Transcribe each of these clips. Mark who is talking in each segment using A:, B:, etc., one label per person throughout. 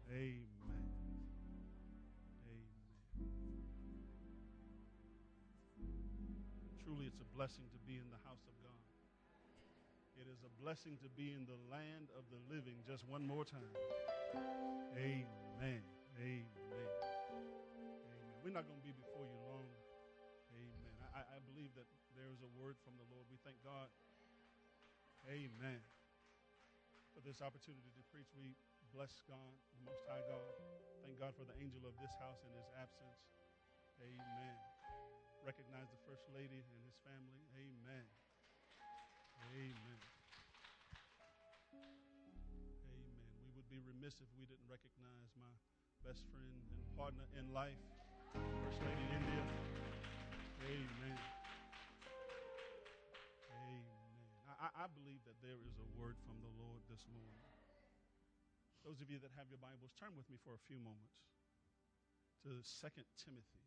A: Amen. Amen. Truly, it's a blessing to be in the house of God. It is a blessing to be in the land of the living. Just one more time. Amen. Amen. Amen. We're not going to be before you long. Amen. I believe that there is a word from the Lord. We thank God. Amen. For this opportunity to preach, we bless God, the Most High God. Thank God for the angel of this house in his absence. Amen. Recognize the First Lady and his family. Amen. Amen. Amen. We would be remiss if we didn't recognize my best friend and partner in life, First Lady India. Amen. Amen. I believe that there is a word from the Lord this morning. Those of you that have your Bibles, turn with me for a few moments to 2 Timothy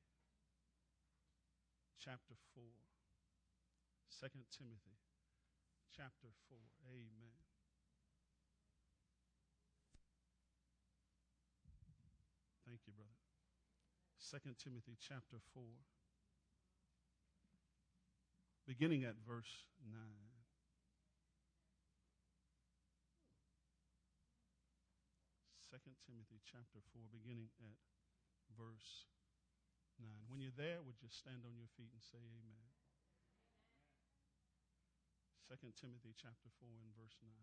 A: chapter 4. 2 Timothy chapter 4. Amen. Thank you, brother. 2 Timothy chapter 4. Beginning at verse 9. 2 Timothy chapter 4, beginning at verse 9. When you're there, would you stand on your feet and say amen? 2 Timothy chapter 4 and verse 9.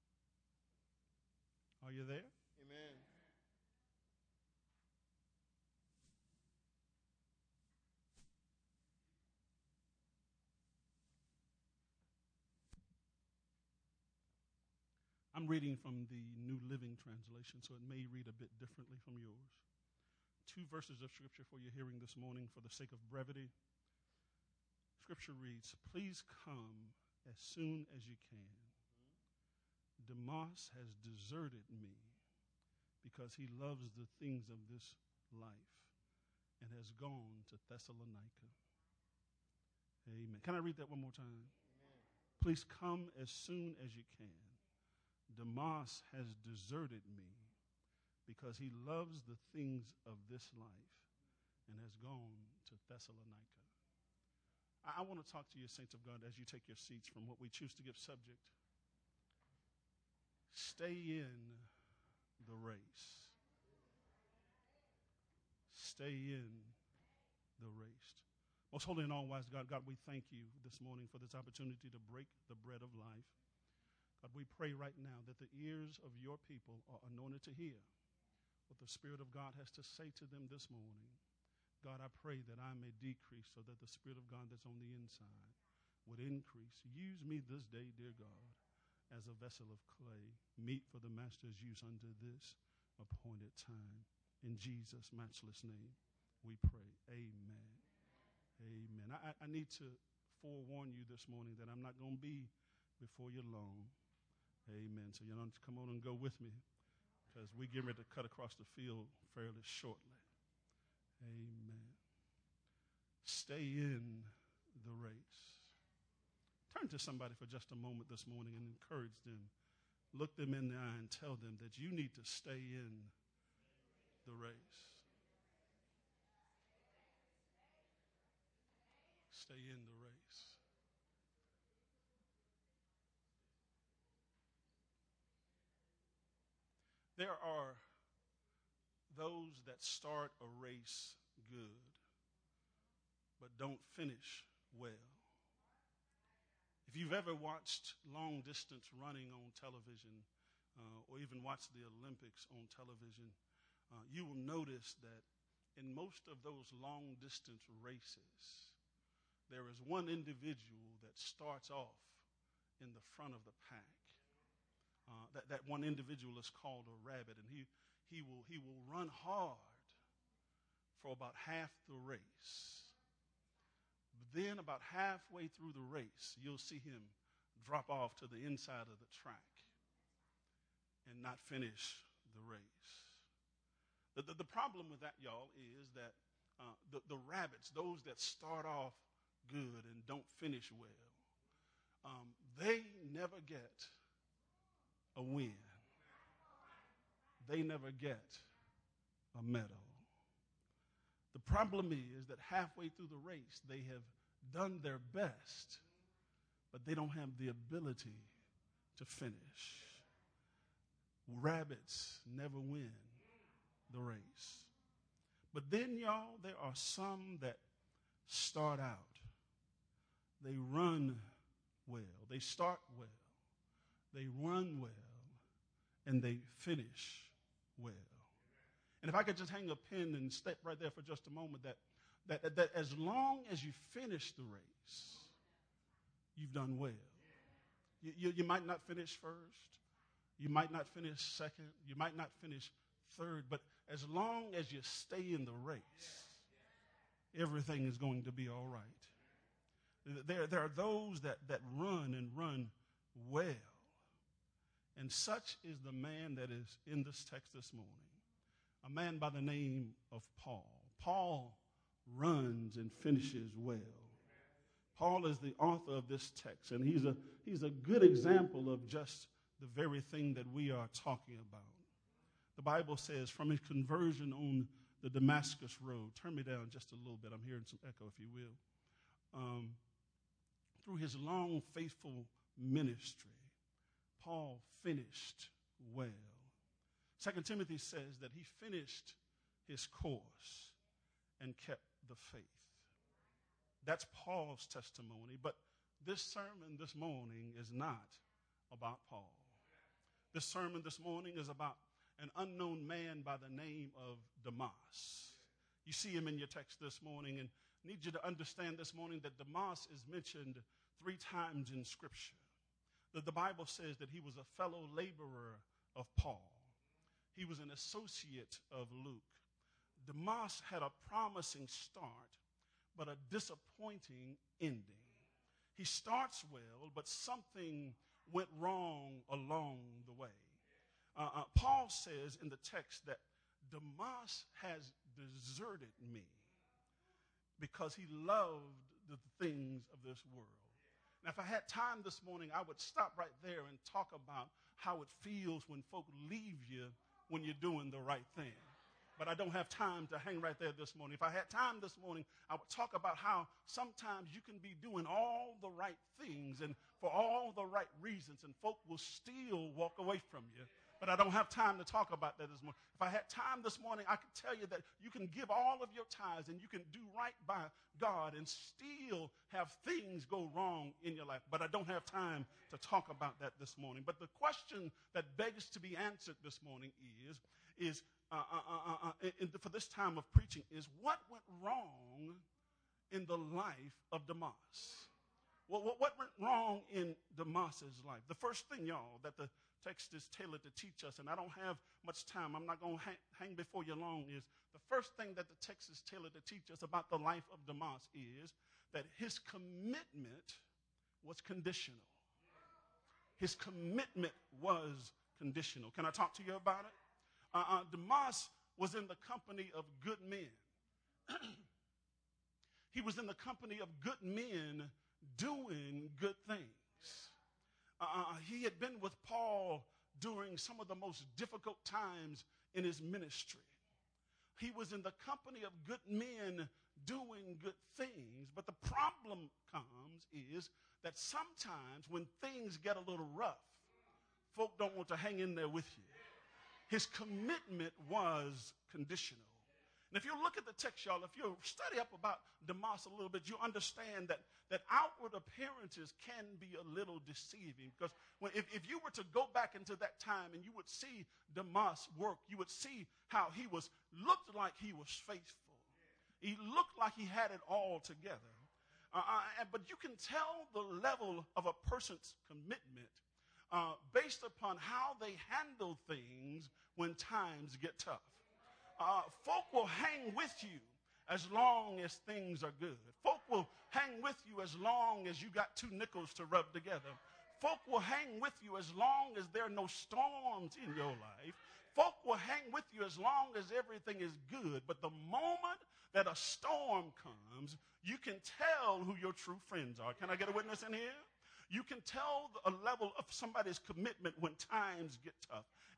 A: Are you there?
B: Amen.
A: I'm reading from the New Living Translation, so it may read a bit differently from yours. 2 verses of Scripture for your hearing this morning for the sake of brevity. Scripture reads, "Please come as soon as you can. Demas has deserted me because he loves the things of this life and has gone to Thessalonica." Amen. Can I read that one more time?
B: Amen.
A: Please come as soon as you can. Demas has deserted me because he loves the things of this life and has gone to Thessalonica. I want to talk to you, saints of God, as you take your seats from what we choose to give subject. Stay in the race. Stay in the race. Most holy and all-wise God, God, we thank you this morning for this opportunity to break the bread of life. God, we pray right now that the ears of your people are anointed to hear what the Spirit of God has to say to them this morning. God, I pray that I may decrease so that the Spirit of God that's on the inside would increase. Use me this day, dear God, as a vessel of clay, meet for the Master's use unto this appointed time. In Jesus' matchless name, we pray. Amen. Amen. I need to forewarn you this morning that I'm not going to be before you long. Amen. So you don't come on and go with me because we're getting ready to cut across the field fairly shortly. Amen. Stay in the race. Turn to somebody for just a moment this morning and encourage them. Look them in the eye and tell them that you need to stay in the race. Stay in the race. There are those that start a race good, but don't finish well. If you've ever watched long distance running on television, or even watched the Olympics on television, you will notice that in most of those long distance races, there is one individual that starts off in the front of the pack. That one individual is called a rabbit, and he will run hard for about half the race. But then about halfway through the race, you'll see him drop off to the inside of the track and not finish the race. The problem with that, y'all, is that the rabbits, those that start off good and don't finish well, they never get a win. they never get a medal. The problem is that halfway through the race, they have done their best, but they don't have the ability to finish. Rabbits never win the race. But then, y'all, there are some that start out. They run well. They start well. They run well. And they finish well. And if I could just hang a pin and step right there for just a moment, that as long as you finish the race, you've done well. You might not finish first. You might not finish second. You might not finish third. But as long as you stay in the race, everything is going to be all right. There are those that run and run well. And such is the man that is in this text this morning. A man by the name of Paul. Paul runs and finishes well. Paul is the author of this text, and he's a good example of just the very thing that we are talking about. The Bible says from his conversion on the Damascus road, turn me down just a little bit, I'm hearing some echo if you will. Through his long, faithful ministry, Paul finished well. 2 Timothy says that he finished his course and kept the faith. That's Paul's testimony, but this sermon this morning is not about Paul. This sermon this morning is about an unknown man by the name of Demas. You see him in your text this morning, and I need you to understand this morning that Demas is mentioned 3 times in Scripture. The Bible says that he was a fellow laborer of Paul. He was an associate of Luke. Demas had a promising start, but a disappointing ending. He starts well, but something went wrong along the way. Paul says in the text that Demas has deserted me because he loved the things of this world. Now, if I had time this morning, I would stop right there and talk about how it feels when folk leave you when you're doing the right thing. But I don't have time to hang right there this morning. If I had time this morning, I would talk about how sometimes you can be doing all the right things and for all the right reasons, and folk will still walk away from you. But I don't have time to talk about that this morning. If I had time this morning, I could tell you that you can give all of your tithes and you can do right by God and still have things go wrong in your life. But I don't have time to talk about that this morning. But the question that begs to be answered this morning is for this time of preaching is, what went wrong in the life of Demas? What went wrong in Demas's life? The first thing, y'all, that the text is tailored to teach us, and I don't have much time, I'm not going to hang before you long, is the first thing that the text is tailored to teach us about the life of Demas is that his commitment was conditional. His commitment was conditional. Can I talk to you about it? Demas was in the company of good men. He was in the company of good men doing good things. He had been with Paul during some of the most difficult times in his ministry. He was in the company of good men doing good things. But the problem comes is that sometimes when things get a little rough, folk don't want to hang in there with you. His commitment was conditional. And if you look at the text, y'all, if you study up about Demas a little bit, you understand that outward appearances can be a little deceiving. Because if you were to go back into that time and you would see Demas work, you would see how he looked like he was faithful. He looked like he had it all together. But you can tell the level of a person's commitment based upon how they handle things when times get tough. Folk will hang with you as long as things are good. Folk will hang with you as long as you got 2 nickels to rub together. Folk will hang with you as long as there are no storms in your life. Folk will hang with you as long as everything is good. But the moment that a storm comes, you can tell who your true friends are. Can I get a witness in here? You can tell a level of somebody's commitment when times get tough. And I believe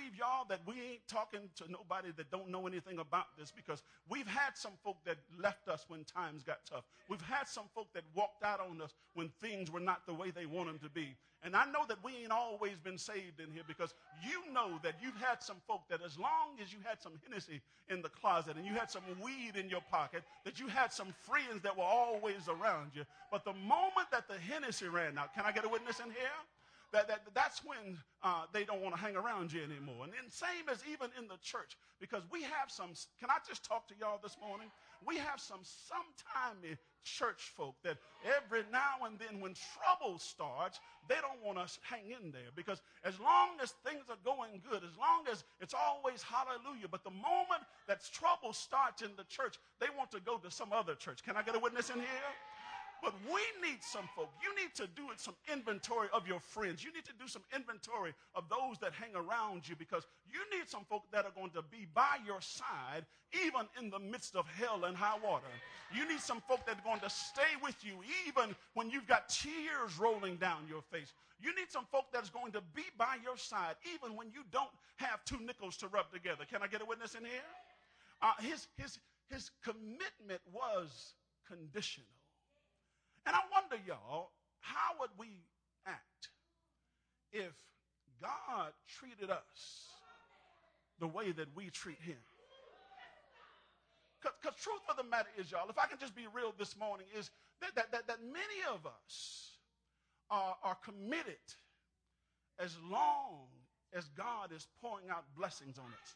A: believe, y'all, that we ain't talking to nobody that don't know anything about this, because we've had some folk that left us when times got tough. We've had some folk that walked out on us when things were not the way they want them to be. And I know that we ain't always been saved in here, because you know that you've had some folk that as long as you had some Hennessy in the closet and you had some weed in your pocket, that you had some friends that were always around you. But the moment that the Hennessy ran out, can I get a witness in here? That's when they don't want to hang around you anymore. And then same as even in the church, because we have some, can I just talk to y'all this morning? We have some sometimey church folk that every now and then when trouble starts, they don't want us hang in there, because as long as things are going good, as long as it's always hallelujah, but the moment that trouble starts in the church, they want to go to some other church. Can I get a witness in here? But we need some folk. You need to do some inventory of your friends. You need to do some inventory of those that hang around you, because you need some folk that are going to be by your side even in the midst of hell and high water. You need some folk that are going to stay with you even when you've got tears rolling down your face. You need some folk that's going to be by your side even when you don't have two nickels to rub together. Can I get a witness in here? His commitment was conditional. And I wonder, y'all, how would we act if God treated us the way that we treat him? Because truth of the matter is, y'all, if I can just be real this morning, is that many of us are committed as long as God is pouring out blessings on us.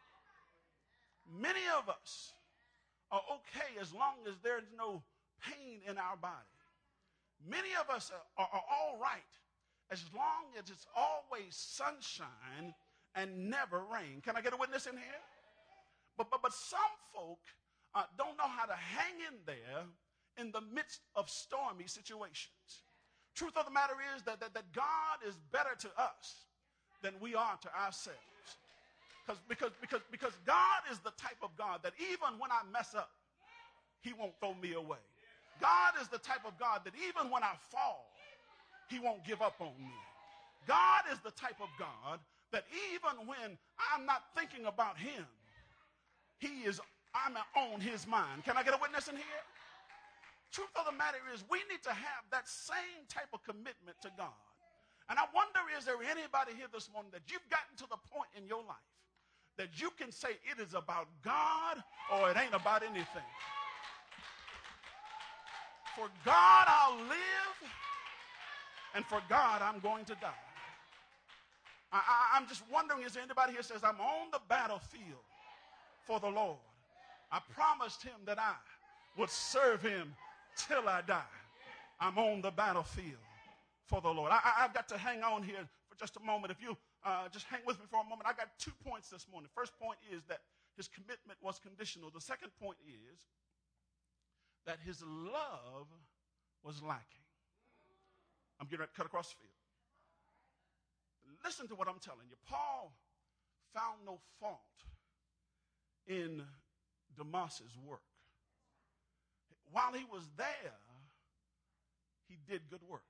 A: Many of us are okay as long as there's no pain in our body. Many of us are all right as long as it's always sunshine and never rain. Can I get a witness in here? But some folk don't know how to hang in there in the midst of stormy situations. Truth of the matter is that God is better to us than we are to ourselves. Because God is the type of God that even when I mess up, he won't throw me away. God is the type of God that even when I fall, he won't give up on me. God is the type of God that even when I'm not thinking about him, I'm on his mind. Can I get a witness in here? Truth of the matter is, we need to have that same type of commitment to God. And I wonder, is there anybody here this morning that you've gotten to the point in your life that you can say it is about God or it ain't about anything? For God I'll live, and for God I'm going to die. I'm just wondering, is there anybody here says, I'm on the battlefield for the Lord. I promised him that I would serve him till I die. I'm on the battlefield for the Lord. I've got to hang on here for just a moment. If you just hang with me for a moment. I got 2 points this morning. First point is that his commitment was conditional. The second point is that his love was lacking. I'm getting ready to cut across the field. Listen to what I'm telling you. Paul found no fault in Demas's work. While he was there, he did good work.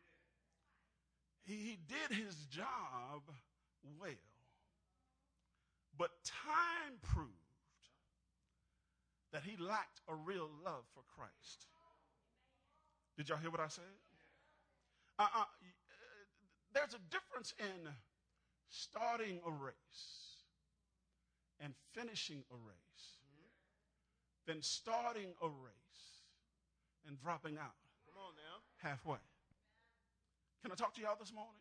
A: He did his job well. But time proved that he lacked a real love for Christ. Did y'all hear what I said? There's a difference in starting a race and finishing a race than starting a race and dropping out.
B: Come on now.
A: Halfway. Can I talk to y'all this morning?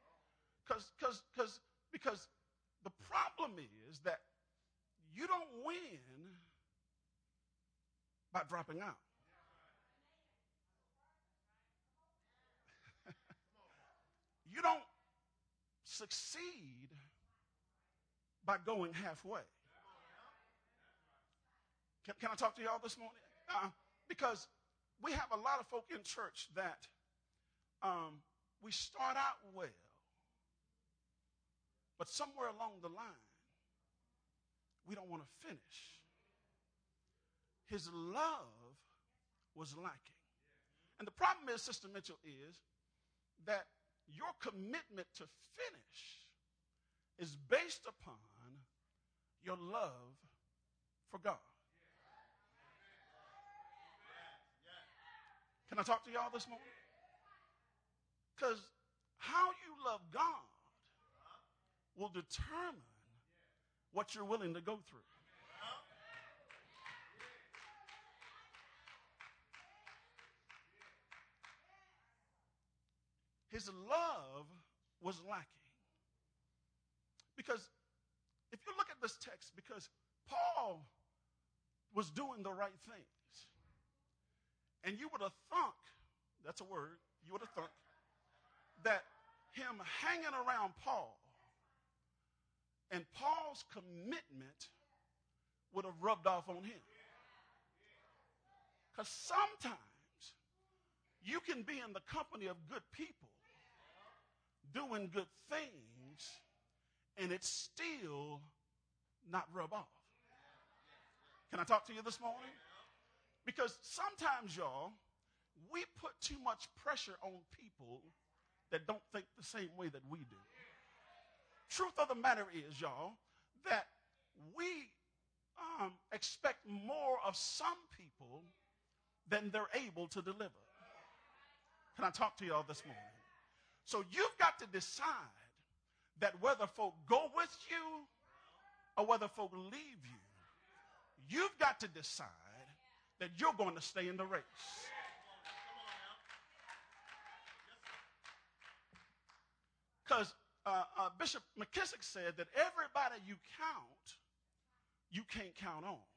A: Because the problem is that you don't win by dropping out. You don't succeed by going halfway. Can I talk to y'all this morning? Because we have a lot of folk in church that we start out well, but somewhere along the line, we don't want to finish. His love was lacking. And the problem is, Sister Mitchell, is that your commitment to finish is based upon your love for God. Can I talk to y'all this morning? Because how you love God will determine what you're willing to go through. His love was lacking. Because if you look at this text, because Paul was doing the right things. And you would have thunk, that's a word, you would have thunk, that him hanging around Paul and Paul's commitment would have rubbed off on him. Because sometimes you can be in the company of good people doing good things and it's still not rub off. Can I talk to you this morning? Because sometimes, y'all, we put too much pressure on people that don't think the same way that we do. Truth of the matter is, y'all, that we expect more of some people than they're able to deliver. Can I talk to y'all this morning? So you've got to decide that whether folk go with you or whether folk leave you, you've got to decide that you're going to stay in the race. Because Bishop McKissick said that everybody you count, you can't count on.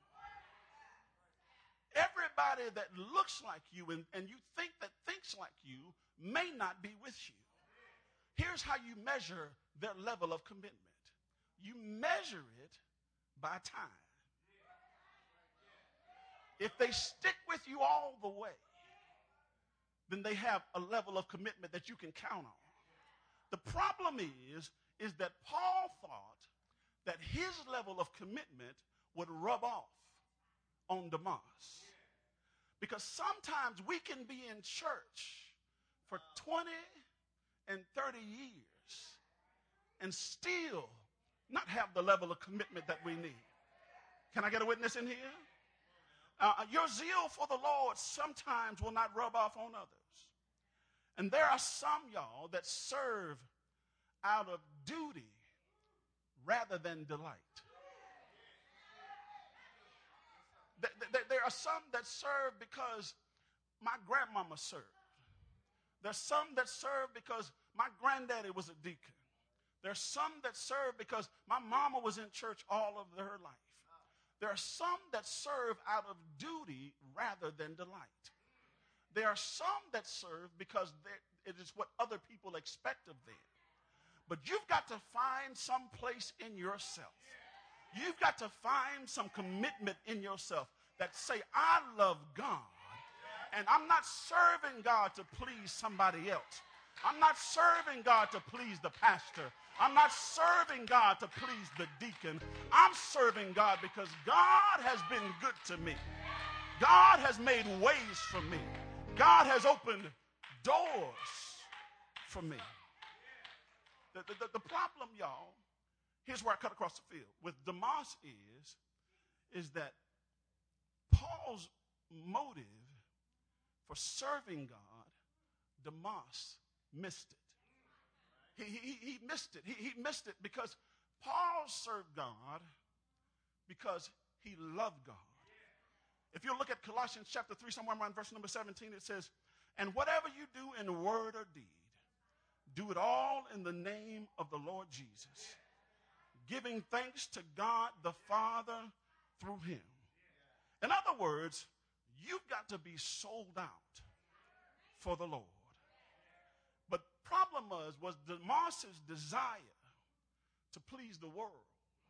A: Everybody that looks like you and you think that thinks like you may not be with you. Here's how you measure their level of commitment. You measure it by time. If they stick with you all the way, then they have a level of commitment that you can count on. The problem is that Paul thought that his level of commitment would rub off on Demas. Because sometimes we can be in church for 20 and 30 years and still not have the level of commitment that we need. Can I get a witness in here? Your zeal for the Lord sometimes will not rub off on others. And there are some, y'all, that serve out of duty rather than delight. There are some that serve because my grandmama served. There's some that serve because my granddaddy was a deacon. There's some that serve because my mama was in church all of her life. There are some that serve out of duty rather than delight. There are some that serve because it is what other people expect of them. But you've got to find some place in yourself. You've got to find some commitment in yourself that say, I love God, and I'm not serving God to please somebody else. I'm not serving God to please the pastor. I'm not serving God to please the deacon. I'm serving God because God has been good to me. God has made ways for me. God has opened doors for me. The problem, y'all, here's where I cut across the field. With Demas is that Paul's motive for serving God, Demas missed it. He missed it. He missed it because Paul served God because he loved God. If you look at Colossians chapter 3, somewhere around verse number 17, it says, and whatever you do in word or deed, do it all in the name of the Lord Jesus, giving thanks to God the Father through him. In other words, you've got to be sold out for the Lord. But problem was Demas's desire to please the world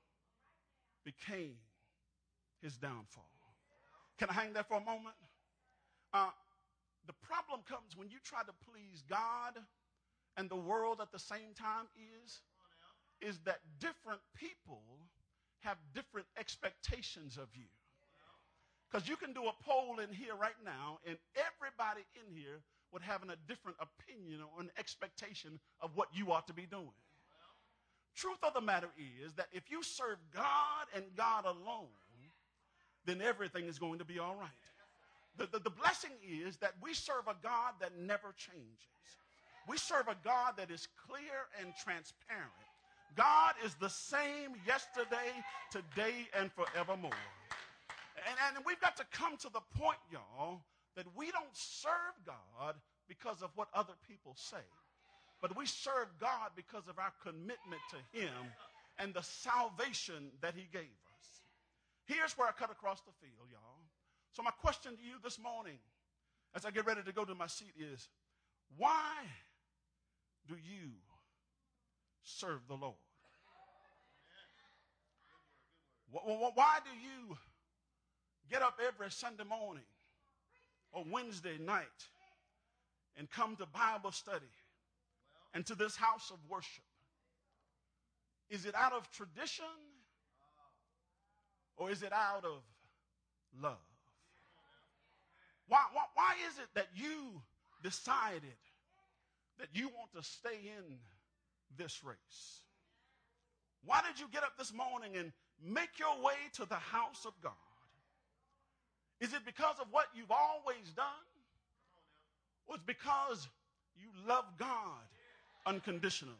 A: became his downfall. Can I hang there for a moment? The problem comes when you try to please God and the world at the same time is that different people have different expectations of you. Because you can do a poll in here right now, and everybody in here would have a different opinion or an expectation of what you ought to be doing. truth of the matter is that if you serve God and God alone, then everything is going to be all right. The blessing is that we serve a God that never changes. We serve a God that is clear and transparent. God is the same yesterday, today, and forevermore. And we've got to come to the point, y'all, that we don't serve God because of what other people say, but we serve God because of our commitment to him and the salvation that he gave us. Here's where I cut across the field, y'all. So my question to you this morning, as I get ready to go to my seat, is why do you serve the Lord? Why do you get up every Sunday morning or Wednesday night and come to Bible study and to this house of worship? Is it out of tradition or is it out of love? Why is it that you decided that you want to stay in this race? Why did you get up this morning and make your way to the house of God? Is it because of what you've always done? Or it's because you love God unconditionally?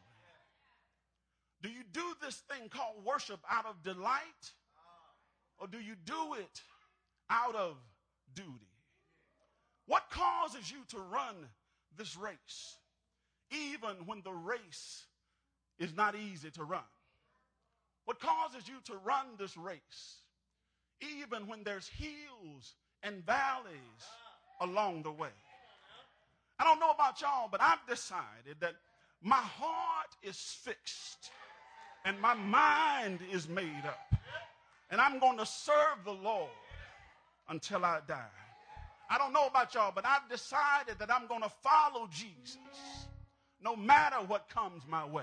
A: Do you do this thing called worship out of delight? Or do you do it out of duty? What causes you to run this race, even when the race is not easy to run? What causes you to run this race, even when there's hills and valleys along the way? I don't know about y'all, but I've decided that my heart is fixed and my mind is made up. And I'm going to serve the Lord until I die. I don't know about y'all, but I've decided that I'm going to follow Jesus no matter what comes my way.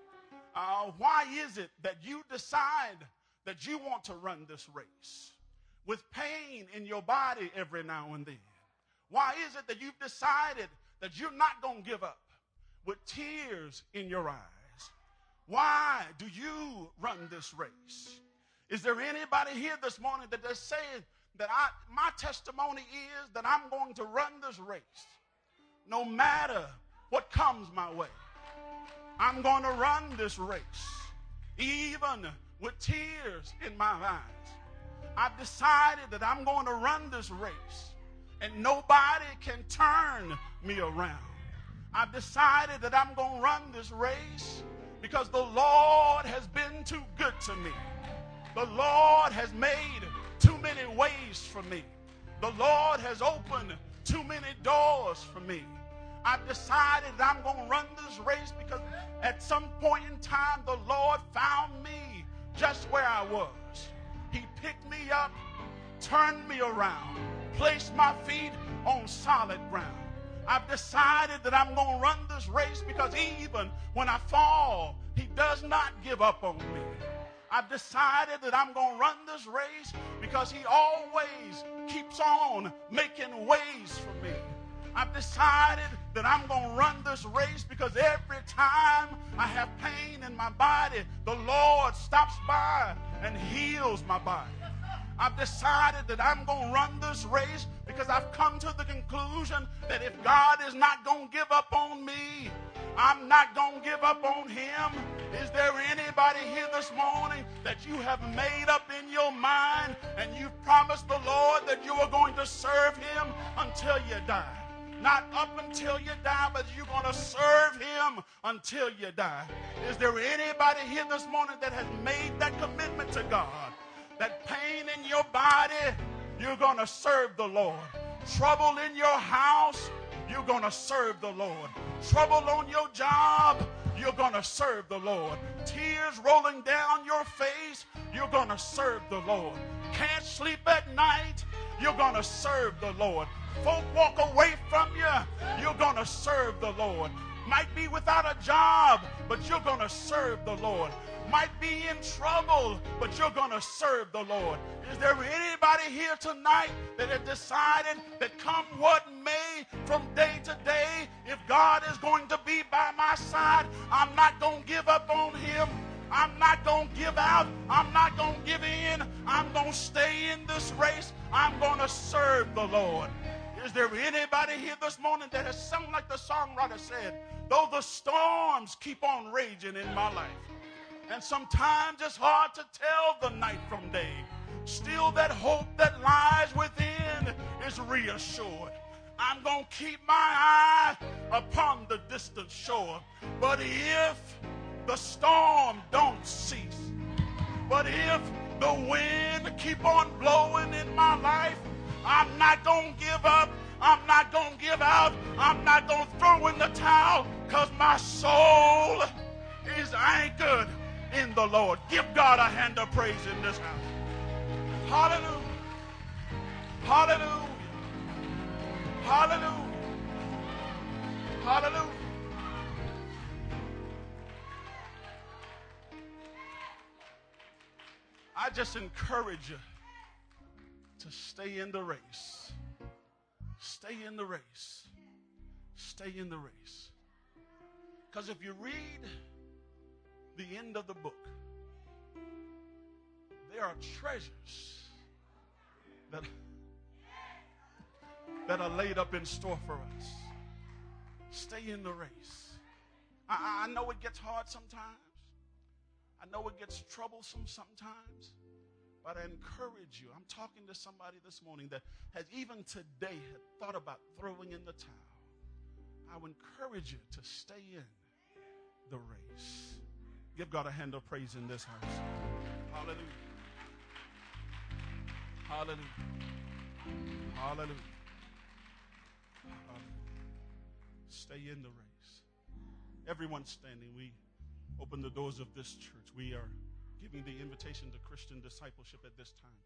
A: Why is it that you decide that you want to run this race with pain in your body every now and then? Why is it that you've decided that you're not going to give up with tears in your eyes? Why do you run this race? Is there anybody here this morning that is saying that my testimony is that I'm going to run this race no matter what comes my way? I'm going to run this race even with tears in my eyes. I've decided that I'm going to run this race and nobody can turn me around. I've decided that I'm going to run this race because the Lord has been too good to me. The Lord has made too many ways for me. The Lord has opened too many doors for me. I've decided that I'm going to run this race because at some point in time, the Lord found me just where I was. He picked me up, turned me around, placed my feet on solid ground. I've decided that I'm going to run this race because even when I fall, he does not give up on me. I've decided that I'm going to run this race because he always keeps on making ways for me. I've decided that I'm going to run this race because every time I have pain in my body, the Lord stops by and heals my body. I've decided that I'm going to run this race because I've come to the conclusion that if God is not going to give up on me, I'm not going to give up on him. Is there anybody here this morning that you have made up in your mind and you've promised the Lord that you are going to serve him until you die? Not up until you die, but you're going to serve him until you die. Is there anybody here this morning that has made that commitment to God? That pain in your body, you're going to serve the Lord. Trouble in your house, you're going to serve the Lord. Trouble on your job, you're going to serve the Lord. Tears rolling down your face, you're going to serve the Lord. Can't sleep at night, you're going to serve the Lord. Folk walk away from you, you're going to serve the Lord. Might be without a job, but you're going to serve the Lord. Might be in trouble, but you're going to serve the Lord. Is there anybody here tonight that has decided that come what may from day to day, if God is going to be by my side, I'm not going to give up on him.
B: I'm not going to give out. I'm not going to give in. I'm going to stay in this race. I'm going to serve the Lord. Is there anybody here this morning that has sung like the songwriter said, though the storms keep on raging in my life, and sometimes it's hard to tell the night from day, still that hope that lies within is reassured. I'm going to keep my eye upon the distant shore. But if the storm don't cease, but if the wind keep on blowing in my life, I'm not going to give up. I'm not going to give out. I'm not going to throw in the towel, because my soul is anchored in the Lord. Give God a hand of praise in this house. Hallelujah. Hallelujah. Hallelujah. Hallelujah. I just encourage you to stay in the race. Stay in the race. Stay in the race. Because if you read the end of the book, there are treasures that are laid up in store for us. Stay in the race. I know it gets hard sometimes. I know it gets troublesome sometimes. But I encourage you. I'm talking to somebody this morning that has even today had thought about throwing in the towel. I would encourage you to stay in the race. Give God a hand of praise in this house. Hallelujah. Hallelujah. Hallelujah. Stay in the race. Everyone standing, we open the doors of this church. We are giving the invitation to Christian discipleship at this time.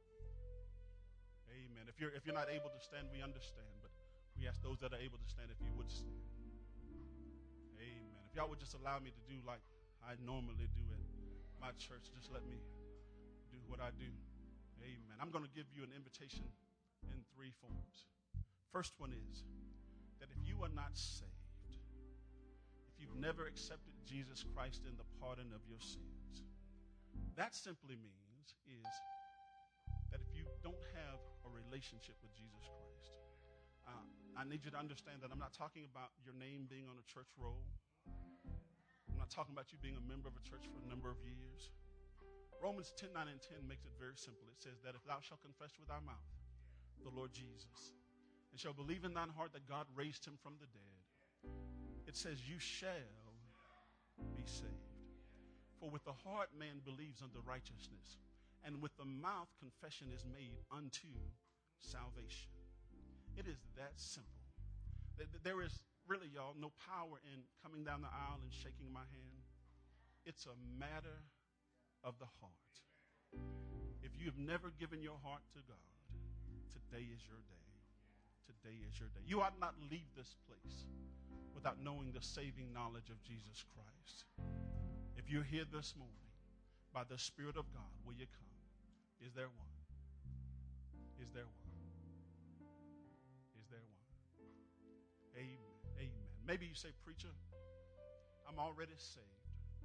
B: Amen. If you're not able to stand, we understand, but we ask those that are able to stand if you would stand. Amen. If y'all would just allow me to do like I normally do at my church, just let me do what I do. Amen. I'm going to give you an invitation in 3 forms. First one is that if you are not saved, if you've never accepted Jesus Christ in the pardon of your sins, that simply means is that if you don't have a relationship with Jesus Christ, I need you to understand that I'm not talking about your name being on a church roll. I'm not talking about you being a member of a church for a number of years. Romans 10:9 and 10 makes it very simple. It says that if thou shalt confess with thy mouth the Lord Jesus, and shall believe in thine heart that God raised him from the dead, it says you shall be saved. For with the heart man believes unto righteousness, and with the mouth confession is made unto salvation. It is that simple. There is really, y'all, no power in coming down the aisle and shaking my hand. It's a matter of the heart. If you've never given your heart to God, today is your day. Today is your day. You ought not leave this place without knowing the saving knowledge of Jesus Christ. If you're here this morning, by the Spirit of God, will you come? Is there one? Is there one? Is there one? Amen. Amen. Maybe you say, preacher, I'm already saved.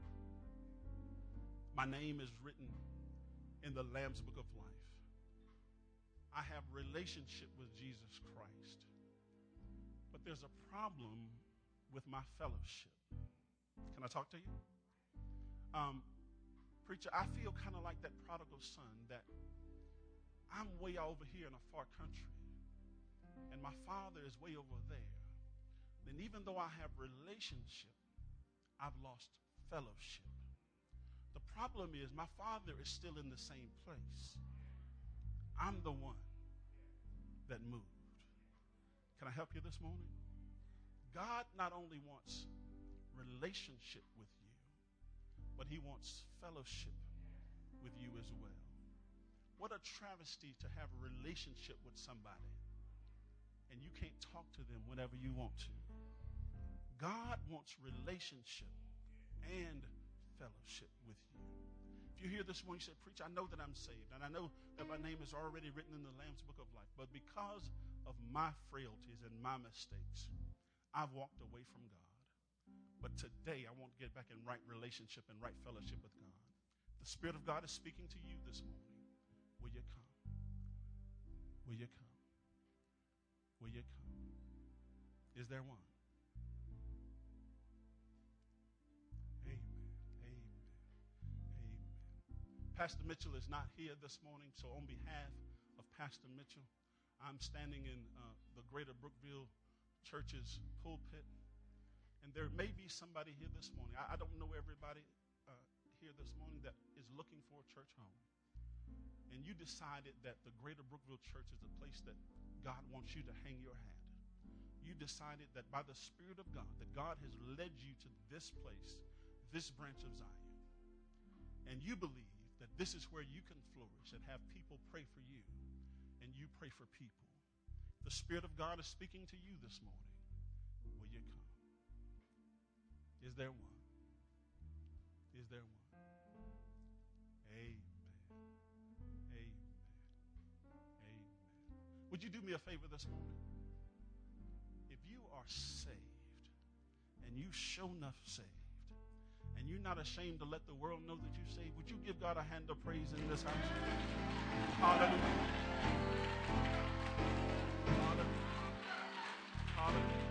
B: My name is written in the Lamb's Book of Life. I have relationship with Jesus Christ. But there's a problem with my fellowship. Can I talk to you? Preacher, I feel kind of like that prodigal son, that I'm way over here in a far country and my father is way over there. Then even though I have relationship, I've lost fellowship. The problem is my father is still in the same place. I'm the one that moved. Can I help you this morning? God not only wants relationship with you, but he wants fellowship with you as well. What a travesty to have a relationship with somebody and you can't talk to them whenever you want to. God wants relationship and fellowship with you. If you're here this morning, you say, preacher, I know that I'm saved, and I know that my name is already written in the Lamb's Book of Life, but because of my frailties and my mistakes, I've walked away from God. But today, I want to get back in right relationship and right fellowship with God. The Spirit of God is speaking to you this morning. Will you come? Will you come? Will you come? Is there one? Amen. Amen. Amen. Pastor Mitchell is not here this morning, so on behalf of Pastor Mitchell, I'm standing in the Greater Brookville Church's pulpit. And there may be somebody here this morning. I don't know everybody here this morning that is looking for a church home. And you decided that the Greater Brookville Church is the place that God wants you to hang your hat. You decided that by the Spirit of God, that God has led you to this place, this branch of Zion. And you believe that this is where you can flourish and have people pray for you, and you pray for people. The Spirit of God is speaking to you this morning. Will you come? Is there one? Is there one? Amen. Amen. Amen. Would you do me a favor this morning? If you are saved, and you sure enough saved, and you're not ashamed to let the world know that you're saved, would you give God a hand of praise in this house? Hallelujah. Hallelujah. Hallelujah.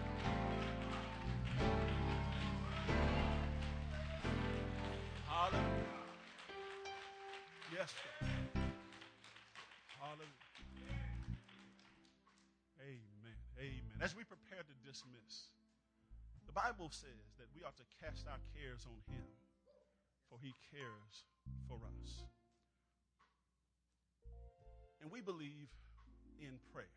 B: Hallelujah. Yes, sir. Hallelujah. Amen. Amen. As we prepare to dismiss, the Bible says that we ought to cast our cares on him, for he cares for us. And we believe in prayer.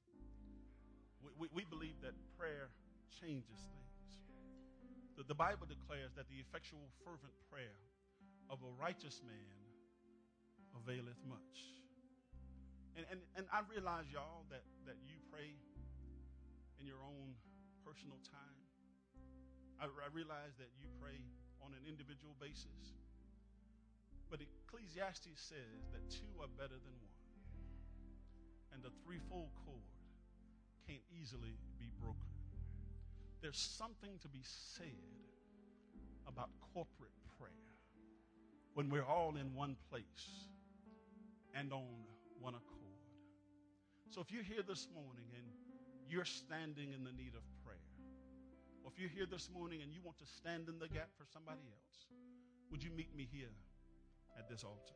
B: We believe that prayer changes things. The Bible declares that the effectual, fervent prayer of a righteous man availeth much. And I realize, y'all, that you pray in your own personal time. I realize that you pray on an individual basis. But Ecclesiastes says that two are better than one. And the threefold cord can't easily be broken. There's something to be said about corporate prayer when we're all in one place and on one accord. So if you're here this morning and you're standing in the need of prayer, or if you're here this morning and you want to stand in the gap for somebody else, would you meet me here at this altar?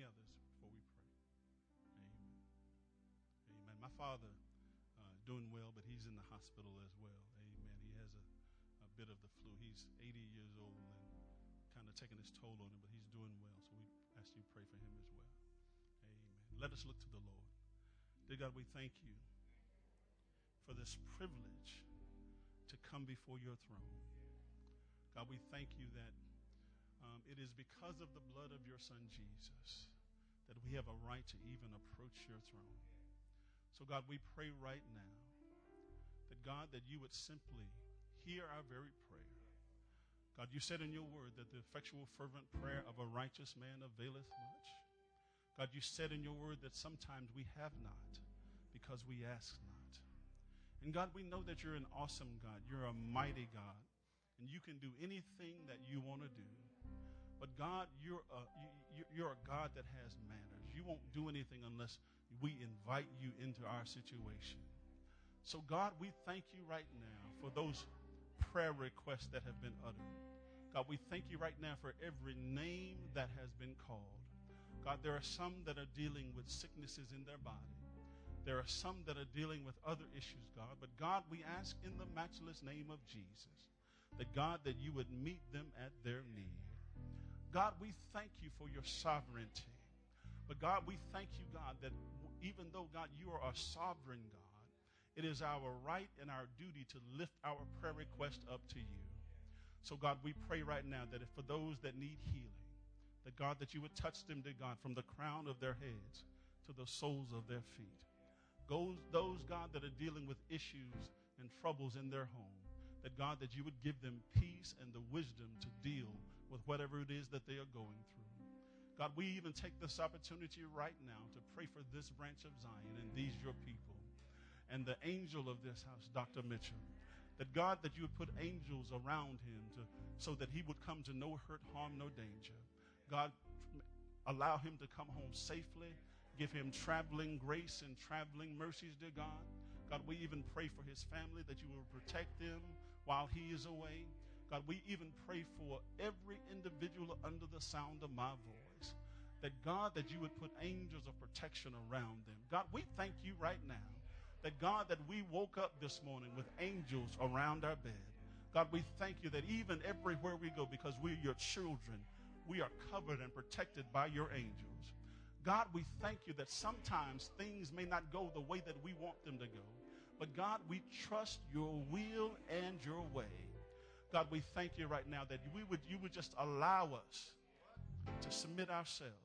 B: any others before we pray? Amen. Amen. My father doing well, but he's in the hospital as well. Amen. He has a bit of the flu. He's 80 years old and kind of taking his toll on him, but he's doing well. So we ask you to pray for him as well. Amen. Let us look to the Lord. Dear God, we thank you for this privilege to come before your throne. God, we thank you that it is because of the blood of your son Jesus that we have a right to even approach your throne. So God, we pray right now that God, that you would simply hear our very prayer. God, you said in your word that the effectual fervent prayer of a righteous man availeth much. God, you said in your word that sometimes we have not because we ask not. And God, we know that you're an awesome God. You're a mighty God. And you can do anything that you want to do. But God, you're a God that has manners. You won't do anything unless we invite you into our situation. So God, we thank you right now for those prayer requests that have been uttered. God, we thank you right now for every name that has been called. God, there are some that are dealing with sicknesses in their body. There are some that are dealing with other issues, God. But God, we ask in the matchless name of Jesus that God, that you would meet them at their need. God, we thank you for your sovereignty. But God, we thank you, God, that even though, God, you are a sovereign God, it is our right and our duty to lift our prayer request up to you. So, God, we pray right now that if for those that need healing, that, God, that you would touch them, dear God, from the crown of their heads to the soles of their feet. Those, God, that are dealing with issues and troubles in their home, that, God, that you would give them peace and the wisdom to deal with whatever it is that they are going through. God, we even take this opportunity right now to pray for this branch of Zion and these your people and the angel of this house, Dr. Mitchell. That, God, that you would put angels around him so that he would come to no hurt, harm, no danger. God, allow him to come home safely. Give him traveling grace and traveling mercies, dear God. God, we even pray for his family, that you will protect them while he is away. God, we even pray for every individual under the sound of my voice. That, God, that you would put angels of protection around them. God, we thank you right now that, God, that we woke up this morning with angels around our bed. God, we thank you that even everywhere we go, because we're your children, we are covered and protected by your angels. God, we thank you that sometimes things may not go the way that we want them to go. But, God, we trust your will and your way. God, we thank you right now that you would just allow us to submit ourselves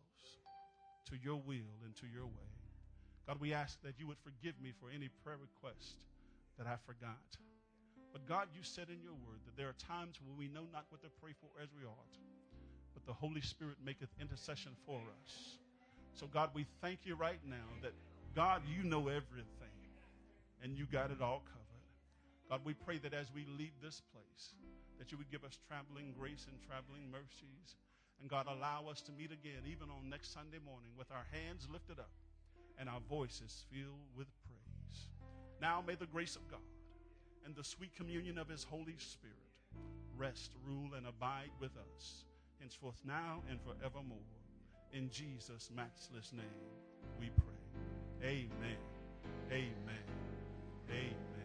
B: to your will and to your way. God, we ask that you would forgive me for any prayer request that I forgot. But God, you said in your word that there are times when we know not what to pray for as we ought, but the Holy Spirit maketh intercession for us. So God, we thank you right now that, God, you know everything and you got it all covered. God, we pray that as we leave this place, that you would give us traveling grace and traveling mercies. And God, allow us to meet again, even on next Sunday morning, with our hands lifted up and our voices filled with praise. Now may the grace of God and the sweet communion of his Holy Spirit rest, rule, and abide with us, henceforth now and forevermore. In Jesus' matchless name we pray. Amen. Amen. Amen.